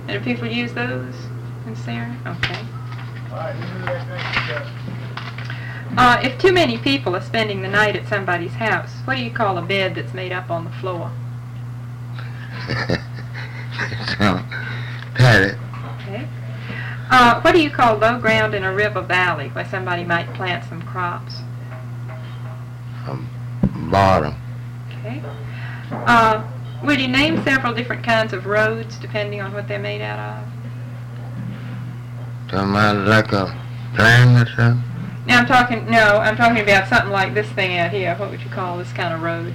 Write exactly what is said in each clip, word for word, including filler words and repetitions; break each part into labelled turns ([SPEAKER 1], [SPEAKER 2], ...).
[SPEAKER 1] And do people use those in Sarah? Okay. Uh, if too many people are spending the night at somebody's house, what do you call a bed that's made up on the floor?
[SPEAKER 2] Paddock.
[SPEAKER 1] Okay. Uh, what do you call low ground in a river valley where somebody might plant some crops?
[SPEAKER 2] Um, bottom.
[SPEAKER 1] Okay. Uh, would you name several different kinds of roads depending on what they're made out of?
[SPEAKER 2] Talking about like a plan or something?
[SPEAKER 1] Now I'm talking, no, I'm talking about something like this thing out here. What would you call this kind of road?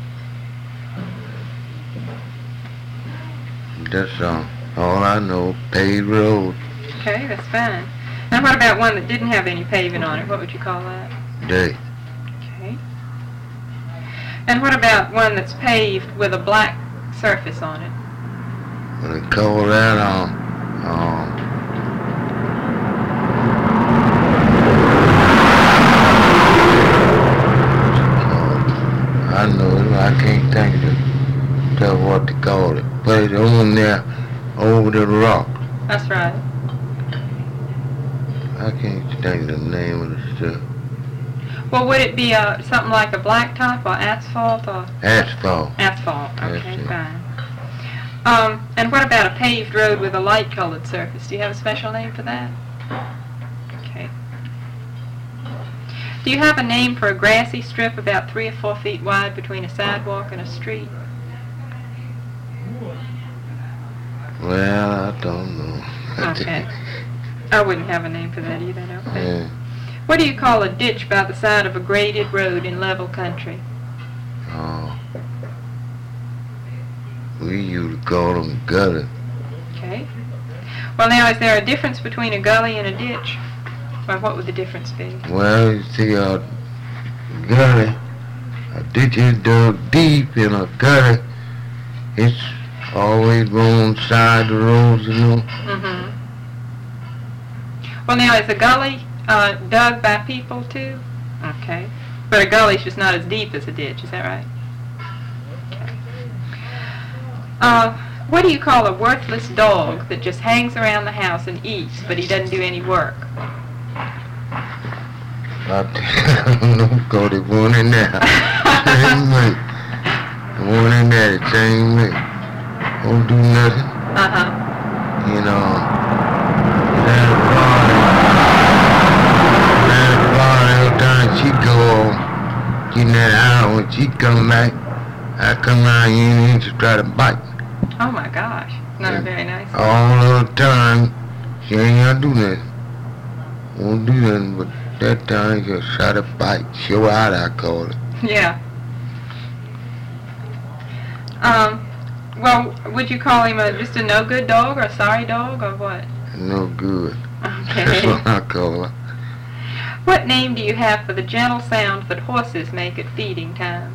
[SPEAKER 2] That's uh, all I know, paved road.
[SPEAKER 1] Okay, that's fine. Now what about one that didn't have any paving on it? What would you call that?
[SPEAKER 2] Day.
[SPEAKER 1] Okay. And what about one that's paved with a black surface on it?
[SPEAKER 2] When they call that, um, um, I know it, I can't think of it, tell what to call it. Put it on there, over the rock.
[SPEAKER 1] That's right.
[SPEAKER 2] I can't think of the name of the stuff.
[SPEAKER 1] Well, would it be uh, something like a blacktop or asphalt or?
[SPEAKER 2] Asphalt.
[SPEAKER 1] Asphalt, okay,
[SPEAKER 2] That's it.
[SPEAKER 1] fine. Um, and what about a paved road with a light-colored surface? Do you have a special name for that? Okay. Do you have a name for a grassy strip about three or four feet wide between a sidewalk and a street?
[SPEAKER 2] Well, I don't know.
[SPEAKER 1] Okay. I wouldn't have a name for that either, okay.
[SPEAKER 2] Yeah.
[SPEAKER 1] What do you call a ditch by the side of a graded road in level country?
[SPEAKER 2] Oh. We used to call them gutter.
[SPEAKER 1] Okay. Well, now, is there a difference between a gully and a ditch? Or what would the difference be?
[SPEAKER 2] Well, you see, a gutter, a ditch is dug deep in a gutter. It's always going side the roads, you know.
[SPEAKER 1] Mm-hmm. Well, now, is a gully uh, dug by people, too? Okay. But a gully's just not as deep as a ditch, is that right? Okay. Uh, what do you call a worthless dog that just hangs around the house and eats, but he doesn't do any work?
[SPEAKER 2] I don't know, because there's one in there. Same way. One in there, the same way. Won't do nothing.
[SPEAKER 1] Uh-huh.
[SPEAKER 2] You know, that barn, that barn, every time she go on, getting that hour, when she come back, I come around here and she try to bite.
[SPEAKER 1] Oh, my gosh. Not
[SPEAKER 2] Yeah.
[SPEAKER 1] very nice.
[SPEAKER 2] All the time, she ain't gonna do nothing. Won't do nothing, but that time she try to bite. Show out, I call it.
[SPEAKER 1] Yeah. Um, well, would you call him a, just a no-good dog or a sorry dog or what?
[SPEAKER 2] No good.
[SPEAKER 1] Okay.
[SPEAKER 2] That's what I call it.
[SPEAKER 1] What name do you have for the gentle sound that horses make at feeding time?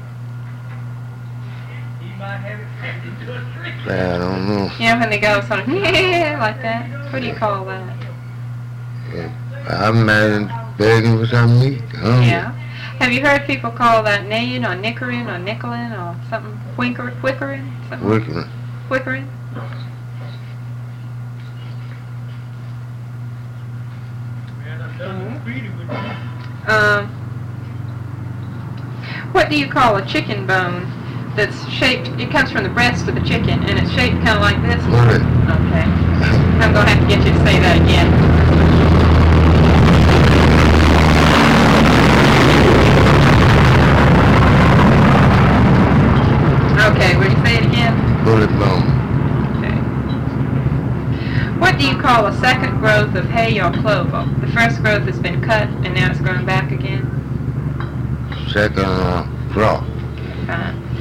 [SPEAKER 2] I don't know.
[SPEAKER 1] You know when they go sort of, yeah, like that? What do you call that?
[SPEAKER 2] Yeah. I'm mad begging for some meat. Hungry.
[SPEAKER 1] Yeah. Have you heard people call that neighing or nickering or nickeling or something, whicker, whickering? Something?
[SPEAKER 2] Working.
[SPEAKER 1] Whickering? Mm-hmm. Um, what do you call a chicken bone that's shaped, it comes from the breast of the chicken, and it's shaped kind of like this?
[SPEAKER 2] What it?
[SPEAKER 1] Okay. I'm going to have to get you to say that again. Okay, will you say it again?
[SPEAKER 2] Bullet bone.
[SPEAKER 1] Okay. What do you call a second growth of hay or clover? The first growth has been cut and now it's growing back again?
[SPEAKER 2] Second uh, crop.
[SPEAKER 1] Fine.